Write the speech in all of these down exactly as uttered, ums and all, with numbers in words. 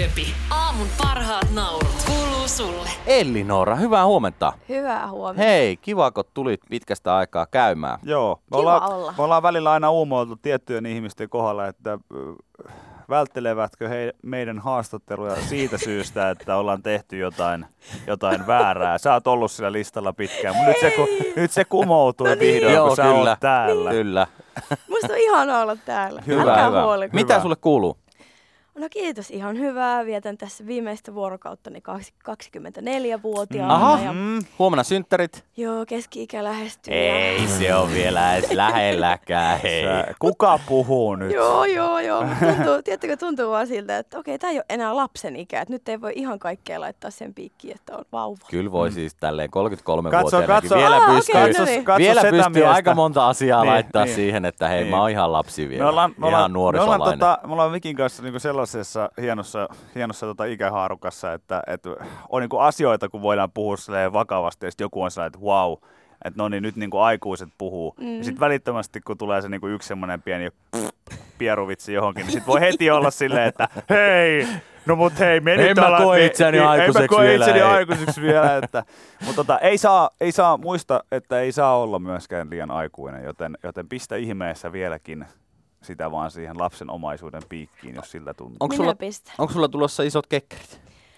Köpi. Aamun parhaat naurut kuuluu sulle. Elinora, hyvää huomenta. Hyvää huomenta. Hei, kiva kun tulit pitkästä aikaa käymään. Joo, me Kiva ollaan, olla. me ollaan välillä aina uumoiltu tiettyjen ihmisten kohdalla, että äh, välttelevätkö he meidän haastatteluja siitä syystä, että ollaan tehty jotain, jotain väärää. Sä oot ollut sillä listalla pitkään, mutta nyt se, ku, nyt se kumoutui No niin. vihdoin, Joo, kun sä kyllä. oot täällä. Kyllä. Musta on ihanaa olla täällä. Hyvä, Älkää hyvä. huoleko. Mitä sulle kuuluu? No kiitos, ihan hyvää. Vietän tässä viimeistä vuorokauttani kaksikymmentäneljä-vuotiaana. Aha. Ja, Mm. Huomenna synttärit? joo, keski-ikä lähestyy. Ei se on vielä edes lähelläkään, hei. Sä, kuka puhuu nyt? Joo, joo, joo. Mut Tuntuu, tiedättekö, tuntuu vaan siltä, että okei, tää ei ole enää lapsen ikä. Että nyt ei voi ihan kaikkea laittaa sen piikkiin, että on vauva. Kyllä voi siis tälleen Katso, kolmekymmentäkolme-vuotiaanakin katso. vielä Aa, pystyy, okei, Katso, no niin. katso vielä sitä pystyy miestä. aika monta asiaa Niin, laittaa niin. siihen, että hei, Niin. mä oon ihan lapsi vielä. Me ollaan, me ihan ollaan, me nuorisolainen. ollaan, tota, me ollaan Vikin kanssa niinku sellaisessa hienossa, hienossa tota ikähaarukassa, että, että on niinku asioita, kun voidaan puhua vakavasti, ja sitten joku on sellainen, että wow, että no niin, nyt niinku aikuiset puhuu. Mm. Ja sitten välittömästi, kun tulee se niinku yksi semmoinen pieni pieruvitsi johonkin, niin sitten voi heti olla silleen, että hei, no mut hei, me En nyt mä ollaan- koe niin, itseäni niin, aikuiseksi En mä koe vielä, itseäni ei. aikuiseksi vielä, että, mutta tota, ei saa, ei saa muista, että ei saa olla myöskään liian aikuinen, joten, joten pistä ihmeessä vieläkin sitä vaan siihen lapsen omaisuuden piikkiin, jos siltä tuntuu. Onko Minä sulla, pistän. onko sulla tulossa isot kekkerit?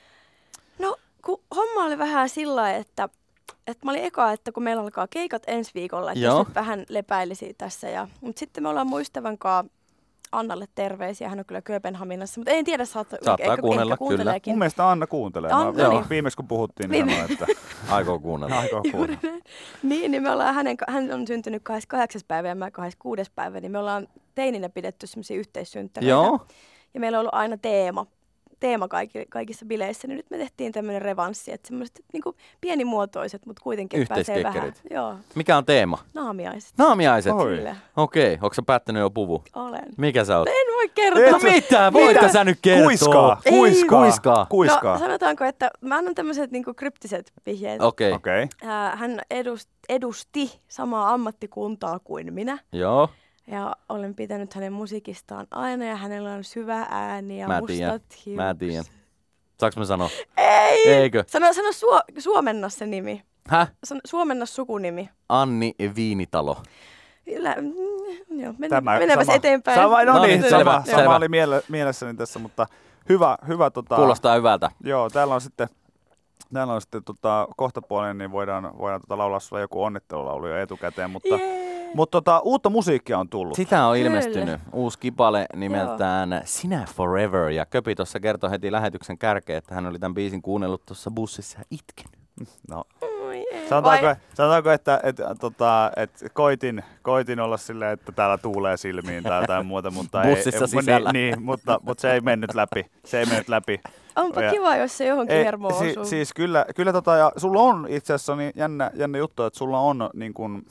No, kun homma oli vähän sillä lailla, että, että mä olin eka, että kun meillä alkaa keikat ensi viikolla, että Joo. jos nyt vähän lepäilisi tässä. Ja, mutta sitten me ollaan mun ystävän kanssa Annalle terveisiä, hän on kyllä Kööpenhaminassa, mutta en tiedä, saattaa, Saattaa ehkä, kuunnella, ehkä kuunteleekin. Mun mielestä Anna kuuntelee. Anna, Mä, niin. viimeksi kun puhuttiin, niin Viime- sanoin, että Aikoo kuunnella. aikoo kuunnella. Niin, niin me ollaan hänen, hän on syntynyt kahdeskymmeneskahdeksas päivä ja mä kahdeskymmeneskuudes päivä, niin me ollaan teininä pidetty semmoisia yhteissynttäreitä. Joo. Ja meillä on ollut aina teema, teema kaikki, kaikissa bileissä, niin nyt me tehtiin tämmöinen revanssi, että semmoiset niin pienimuotoiset, mutta kuitenkin että pääsee vähän. Yhteiskekkerit. Joo, Mikä on teema? naamiaiset. Naamiaiset. Oi. Kyllä, Okei, onko sä päättänyt jo puvu? olen. Mikä sä oot? En voi kertoa. Et No mitä? Voitko Mitä? sä nyt kertoa? Kuiskaa, Ei. kuiskaa, Kuiskaa. kuiskaa. No sanotaanko, että mä annan tämmöiset niinku kryptiset vihjeet. Okei, Okei. Okay. Ää, hän edust, edusti samaa ammattikuntaa kuin minä. joo. Ja olen pitänyt hänen musiikistaan aina ja hänellä on syvä ääni ja Mä mustat tiedän. hiukset. Mä tiedän. Saanko mä sanoa? Ei! Eikö? Sano, sano suo, suomenna se nimi. Häh? Sano, suomenna sukunimi. Anni Viinitalo. Lä, mm, joo, men, Tämä mennäänpäs sama, eteenpäin. Sama, no, No niin, niin, sama, selvä, sama selvä. oli miele, mielessäni tässä, mutta hyvä, hyvä tota, Kuulostaa hyvältä. joo, täällä on sitten, täällä on sitten tota, kohtapuolinen, niin voidaan, voidaan tota, laulaa sulle joku onnittelulaulu jo etukäteen, mutta, Jee. mutta tota, uutta musiikkia on tullut. Sitä on Kyllä. ilmestynyt. Uusi kipale nimeltään Sinä Forever. Ja Köpi tuossa kertoi heti lähetyksen kärkeen, että hän oli tämän biisin kuunnellut tuossa bussissa ja itkenyt. No, Oi, ei. sanotaanko, Vai- sanotaanko että, että, tota, että koitin, koitin olla silleen, että täällä tuulee silmiin tai jotain muuta, mutta, Bussissa ei, sisällä. Niin, niin, mutta, mutta se ei mennyt läpi. Se ei mennyt läpi. Onpa Ja- kiva, jos se johonkin Ei, hermoon si- osuu. siis kyllä, kyllä tota, ja sulla on itse asiassa niin jännä, jännä juttu, että sulla on niin kuin,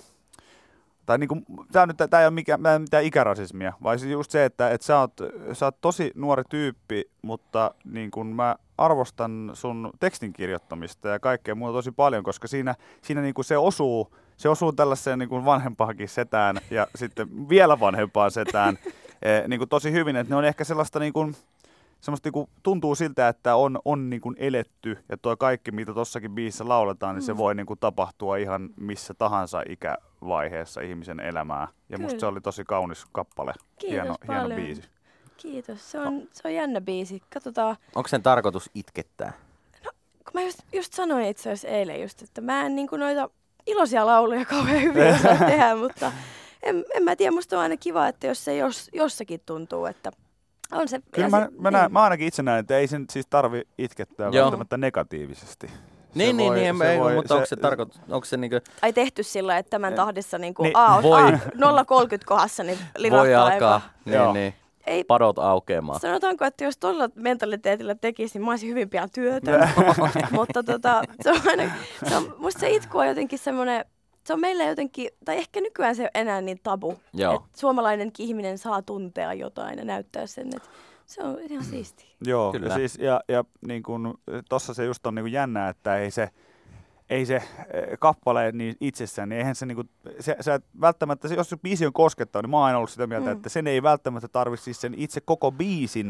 tai niin kuin, tää, nyt, tää ei ole mikään, tää ei ole mitään ikärasismia, vaan siis just se, että, että sä, oot, sä oot tosi nuori tyyppi, mutta niin kuin mä arvostan sun tekstin kirjoittamista ja kaikkea muuta tosi paljon, koska siinä, siinä niin kuin se osuu, se osuu tällaiseen niin kuin vanhempaankin setään ja sitten vielä vanhempaan setään eh, niin kuin tosi hyvin, että ne on ehkä sellaista niin kuin, semmoista niinku, tuntuu siltä, että on, on niinku eletty ja tuo kaikki, mitä tossakin biisissä lauletaan, niin se Mm. voi niinku tapahtua ihan missä tahansa ikävaiheessa ihmisen elämää. Ja musta Kyllä. se oli tosi kaunis kappale. Kiitos hieno, hieno paljon. biisi. Kiitos, se on, se on jännä biisi. Katsotaan, Onko sen tarkoitus itkettää? kun mä just, just sanoin itse asiassa eilen just, että mä en niinku noita iloisia lauluja kauhean hyvin osaa tehdä, mutta en, en mä tiedä, musta on aina kiva, että jos se jos, jossakin tuntuu, että on se... Kyllä ja mä, se, mä, näen, mä ainakin itse näen, että ei sen siis tarvi itkettää Joo. välttämättä negatiivisesti. Se Niin, niin, voi- niin, se ei, voi- mutta onko se tarkoitus, onko se niinku, Ai tehty sillä, että tämän tahdissa niinku, Niin, aa, voi. aa, nolla kolmekymmentä kohdassa, niin lirahtaa voi alkaa, eka. niin, Joo. niin, Ei, padot aukeamaan. sanotaanko, että jos tuolla mentaliteetillä tekisi, niin mä olisin hyvin pian työtön. Mutta tota, se on aina, se on, musta se itku on jotenkin semmoinen, se on meille jotenkin, tai ehkä nykyään se ei ole enää niin tabu, Joo. että suomalainenkin ihminen saa tuntea jotain ja näyttää sen, että se on ihan siistiä. Joo, Kyllä. ja, siis, ja, ja niin kun, tossa se just on niin kun jännä, että ei se, ei se eh, kappale niin itsessään, niin eihän se, niin kuin, se, se välttämättä, se, jos se biisi on koskettava, niin mä oon aina ollut sitä mieltä, Mm. että sen ei välttämättä tarvitse siis sen itse koko biisin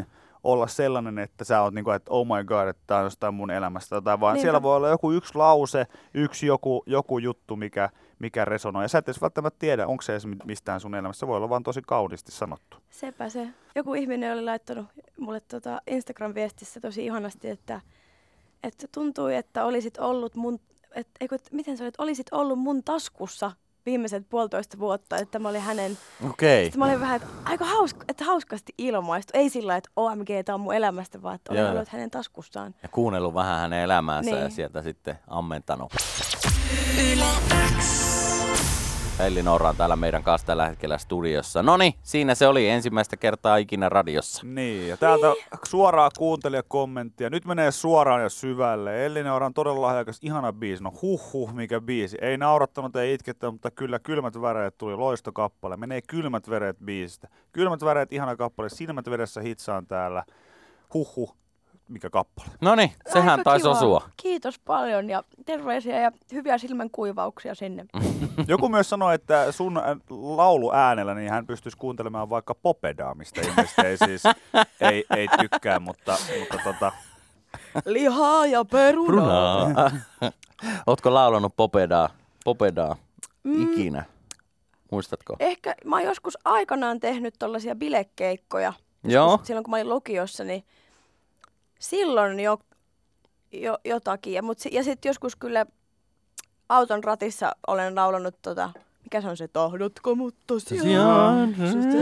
olla sellainen, että sä oot niinku, että oh my god, että tää on jostain mun elämästä. Tai vaan Niinpä. siellä voi olla joku yksi lause, yksi joku, joku juttu, mikä, mikä resonoi. Ja sä et edes välttämättä tiedä, onko se edes mistään sun elämässä. Se voi olla vaan tosi kauniisti sanottu. Sepä se. Joku ihminen oli laittanut mulle tota Instagram-viestissä tosi ihanasti, että, että tuntui, että olisit ollut mun, et, eikö, miten sä olit, olisit ollut mun taskussa viimeiset puolitoista vuotta, että mä olin hänen. Okei. Sitten mä olin vähän, että aika hauska, että hauskasti ilmaistu. Ei sillä, että O M G, tää on mun elämästä, vaan että olin Joo. ollut hänen taskussaan. Ja kuunnellut vähän hänen elämäänsä Niin. ja sieltä sitten ammentanut. Yle X. Elli Noora on täällä meidän kanssa tällä hetkellä studiossa. Noniin, siinä se oli ensimmäistä kertaa ikinä radiossa. Niin, ja täältä suoraa kuuntelijakommenttia. Nyt menee suoraan ja syvälle. Elli Noora on todella lahjakas, ihana biisi. No huh huh, mikä biisi. Ei naurattanut, ei itkettä, mutta kyllä kylmät väreet tuli. Loistokappale. Menee kylmät väreet biisistä. Kylmät väreet, ihana kappale. Silmät vedessä hitsaan täällä. Huh huh, mikä kappale. Noniin, sehän Aika taisi kiva. osua. Kiitos paljon ja terveisiä ja hyviä silmänkuivauksia sinne. Joku myös sanoi, että sun lauluäänellä niin hän pystyisi kuuntelemaan vaikka Popedaa, mistä ilmeisesti ei siis ei, ei tykkää, mutta, mutta tota, Lihaa ja perunaa. Brunaa. Ootko laulanut Popedaa, Popedaa ikinä? Muistatko? Ehkä mä oon joskus aikanaan tehnyt tollaisia bilekeikkoja. Joo. Joskus silloin kun mä olin lukiossa, niin silloin jo, jo jotakin. Ja, mut, si- ja sitten joskus kyllä auton ratissa olen laulanut tota, mikä se on se, tahdotko mut tosiaan?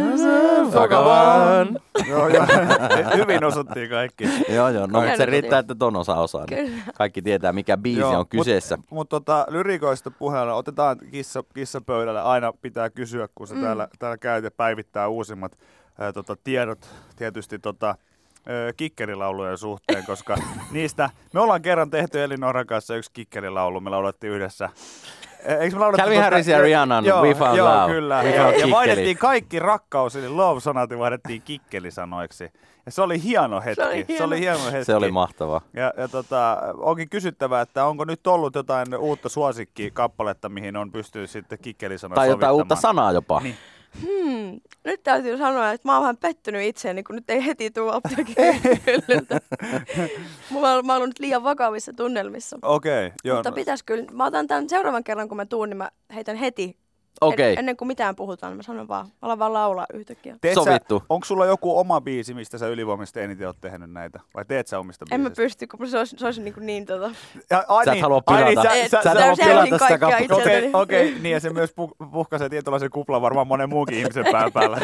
Vakavan. joo, joo, hyvin osattiin kaikki. Joo, joo. No, Hieno se riittää, juttu. että ton osa osaa. Niin Kyllä. kaikki tietää, mikä biisi Joo, on kyseessä. Mutta mut tota, lyrikoista puheella otetaan kissa, kissapöydälle. Aina pitää kysyä, kun sä mm. täällä, täällä käyt ja päivittää uusimmat ää, tota, tiedot tietysti tota, ö, kikkerilaulujen suhteen, koska niistä me ollaan kerran tehty Elli Nooran kanssa yksi kikkerilaulu. Me laulettiin yhdessä. Eikö me laulettu Calvin Harris ja Rihannan joo, We Found joo, Love. kyllä. We Ja, Found ja Kikkeli. vaihdettiin kaikki rakkaus, eli love-sanat ja vaihdettiin kikkelisanoiksi. Ja se oli hieno hetki. Se oli hieno. Se oli hieno hetki. Se oli mahtavaa. Ja, ja tota, onkin kysyttävä, että onko nyt ollut jotain uutta suosikkikappaletta, mihin on pystynyt sitten kikkelisanoja Tai jotain uutta sovittamaan? sanaa jopa. Niin. Hmm. Nyt täytyy sanoa, että mä oon vähän pettynyt itseäni, kun nyt ei heti tule apteekin hyllyltä. Mulla on, mä oon ollut nyt liian vakavissa tunnelmissa. Okei, okay, joo. Mutta no, pitäis kyllä, mä otan tämän seuraavan kerran, kun mä tuun, niin mä heitän heti. Okei. En, ennen kuin mitään puhutaan, mä sanon vaan, mä alan vaan laulaa yhtäkkiä. teet sä- sovittu. Onko sulla joku oma biisi, mistä sä ylivoimaisesti eniten oot tehnyt näitä? Vai teet sä omista En mä biisistä? pysty, kun se olisi, se olisi niin, kuin niin tota... Ja, ai, Sä et halua ai pilata. sä, Et- sä, sä et sä, halua se pilata on sitä kaikkea kappaletta. Okei, itseltäni. okei, niin ja se myös pu- puhkaisee tietynlaisen kuplan varmaan monen muunkin ihmisen pään päällä.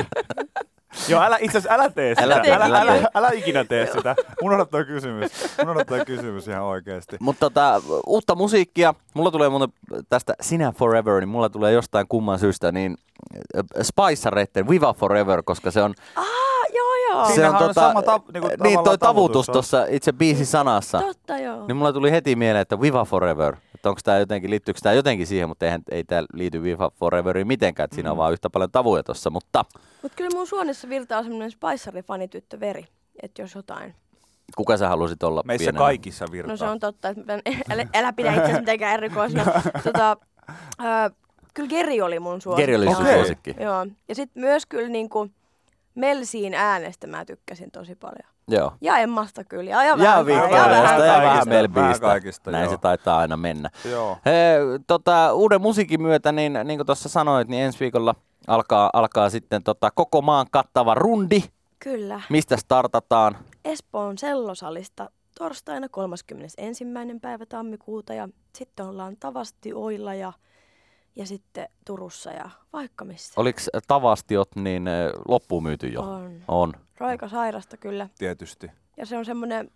Joo, älä, itse asiassa älä tee sitä. Älä Älä, tee, älä, älä älä, tee. älä ikinä tee sitä. Unohda toi kysymys. Unohda toi kysymys ihan oikeesti. Mutta tota, uutta musiikkia. Mulla tulee muuten tästä Sinä Forever, niin mulla tulee jostain kumman syystä niin äh, Spicereitten Viva Forever, koska se on, Ah, joo joo. se Siinähän on on sama ta- niinku niin tavallaan toi tavutus tavutus on. tuossa itse biisin sanassa. Totta joo. Niin mulla tuli heti mieleen, että Viva Forever. Että onko tää jotenkin, liittyykö tää jotenkin siihen, mutta eihän, ei tää liity Viva Foreveriin mitenkään, että siinä on Mm. vaan yhtä paljon tavuja tossa, mutta Mutta kyllä mun suonessa virtaa semmoinen Spicery-fanityttö veri, että jos jotain. kuka sä halusit olla Meissä pienenä? kaikissa virtaa. No se on totta, että mä en- älä, älä pidä itseäsi mitenkään erikoisena. tota, äh, kyllä Geri oli mun suosikki. Geri oli sun Okei. suosikki. Joo. Ja sitten myös kyllä niinku Melsiin äänestä mä tykkäsin tosi paljon. Joo. Ja Emmasta kyllä. Ja, ja, Ja vähän- Victoriasta ja vähän vähän kaikista, Melbistä. vähän kaikista, Näin joo. se taitaa aina mennä. Joo. He, tota, uuden musiikin myötä, niin, niin kuin tuossa sanoit, niin ensi viikolla alkaa, alkaa sitten tota, koko maan kattava rundi. Kyllä. Mistä startataan? Espoon Sellosalista torstaina kolmaskymmenesensimmäinen päivä tammikuuta ja sitten ollaan Tavastioilla ja, ja sitten Turussa ja vaikka missä. Oliko Tavastiot niin eh, loppuun myyty jo? On. On. Raika sairasta kyllä. Tietysti. Ja se on semmoinen,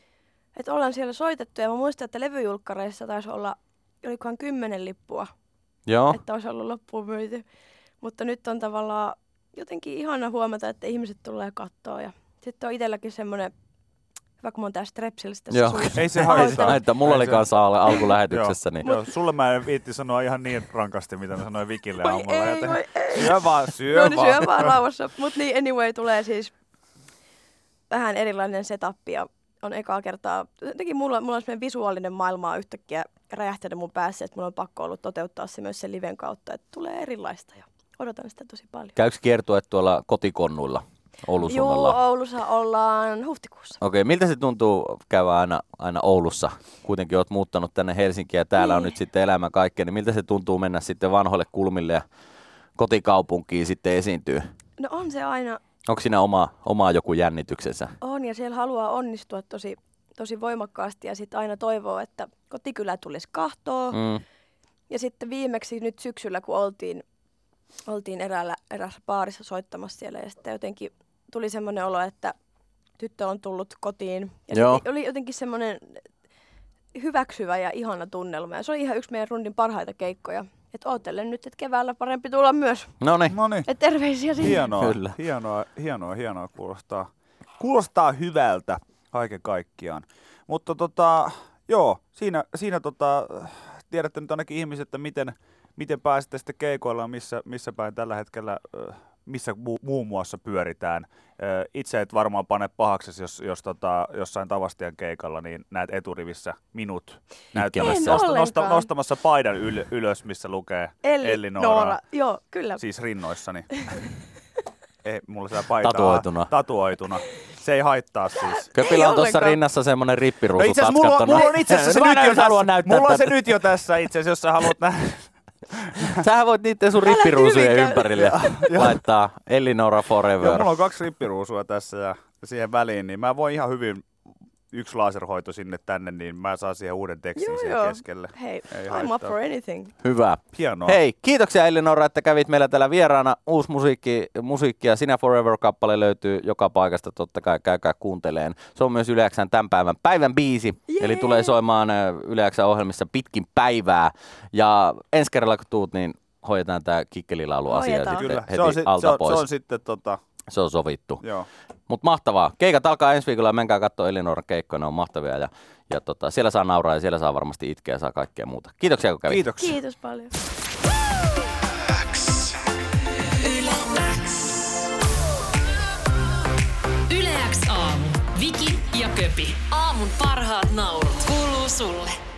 että ollaan siellä soitettu ja mä muistan, että levyjulkkareissa taisi olla, olikohan kymmenen lippua, Joo. että olisi ollut loppuun myyty. Mutta nyt on tavallaan jotenkin ihana huomata, että ihmiset tulee kattoo ja sitten on itselläkin semmoinen, hyvä kun mä oon tää strepsils tässä Joo. suussa. Ei se Pahoittelen. haittaa. Haittaa. Mulla Ei oli se- kanssa al- alkulähetyksessä. Niin. Joo, sulle mä en viitti sanoa ihan niin rankasti, mitä mä sanoin Vikille Voi aamulla. ei, joten- voi ei. Syö vaan, syö No niin, vaan. syö vaan rauhassa. Mutta niin, anyway, tulee siis vähän erilainen setup ja on ekaa kertaa. Jotenkin mulla, mulla on semmoinen visuaalinen maailma on yhtäkkiä räjähtänyt mun päässä, että mulla on pakko ollut toteuttaa se myös sen liven kautta, että tulee erilaista ja odotan sitä tosi paljon. Käykö kiertueet tuolla kotikonnuilla? Oulusuunnalla? Joo, Oulussa ollaan huhtikuussa. Okei, okay, miltä se tuntuu käydä aina, aina Oulussa? Kuitenkin olet muuttanut tänne Helsinkiin ja täällä niin. on nyt sitten elämä kaikkea, niin miltä se tuntuu mennä sitten vanhoille kulmille ja kotikaupunkiin sitten esiintyy? No on se aina. Onko siinä oma, oma joku jännityksensä? On, ja siellä haluaa onnistua tosi, tosi voimakkaasti ja sitten aina toivoo, että kotikylä tulisi kahtoa. Mm. Ja sitten viimeksi nyt syksyllä, kun oltiin, oltiin eräällä, eräässä baarissa soittamassa siellä ja sitten jotenkin tuli semmoinen olo, että tyttö on tullut kotiin. Ja oli jotenkin semmoinen hyväksyvä ja ihana tunnelma. Ja se oli ihan yksi meidän rundin parhaita keikkoja. Että ootellen nyt, että keväällä parempi tulla myös. Noniin. Noniin. Et terveisiä sinne. Hienoa, Kyllä. hienoa, hienoa, hienoa kuulostaa. Kuulostaa hyvältä kaiken kaikkiaan. Mutta tota, joo, siinä, siinä tota, tiedätte nyt ainakin ihmiset, että miten, miten pääsette sitten keikoilla, missä, missä päin tällä hetkellä, missä mu- muun muassa pyöritään. Itse et varmaan pane pahaksesi, jos, jos tota, jossain Tavastian keikalla niin näet eturivissä minut näyttämässä, nosta, nosta, nostamassa paidan yl, ylös, missä lukee Elli, Elli Noora. Joo, kyllä. Siis rinnoissani. Ei, mulla siellä paitaa tatuoituna. tatuoituna. Se ei haittaa siis. Köpillä on tuossa rinnassa semmoinen rippiruusu no itse asiassa mulla, mulla on itse asiassa se, nyt jo, tässä, mulla on se nyt jo tässä itse asiassa, jos sä haluat nähdä. Sähän voit niiden sun rippiruusujen ympärille laittaa Elli Noora Forever. Joo, mulla on kaksi rippiruusua tässä ja siihen väliin, niin mä voin ihan hyvin yksi laserhoito sinne tänne, niin mä saan siihen uuden tekstin joo, siihen joo. keskelle. Hei, ei I'm haittaa. up for anything. Hyvä. Hienoa. Hei, kiitoksia Elli Noora, että kävit meillä täällä vieraana. Uusi musiikki, musiikkia Sinä Forever-kappale löytyy joka paikasta, totta kai käykää kuunteleen. Se on myös Yle X:n tämän päivän päivän biisi, Jee. eli tulee soimaan Yle X:n ohjelmissa pitkin päivää. Ja ensi kerralla kun tuut, niin hoidetaan tää kikkelilaulu-asia Hoidetaan. sitten Kyllä. heti Se on, sit, alta se on, pois. se on sitten tota... Se on sovittu. Joo. Mutta mahtavaa. Keikat alkaa ensi viikolla ja menkää katsoa Elli Nooran keikkoja, ne on mahtavia. Ja, ja tota, siellä saa nauraa ja siellä saa varmasti itkeä ja saa kaikkea muuta. Kiitoksia kun kävit. Kiitoksia. Kiitos paljon. X. Yle X. Yle X aamu. Viki ja Köpi. Aamun parhaat naurut kuuluu sulle.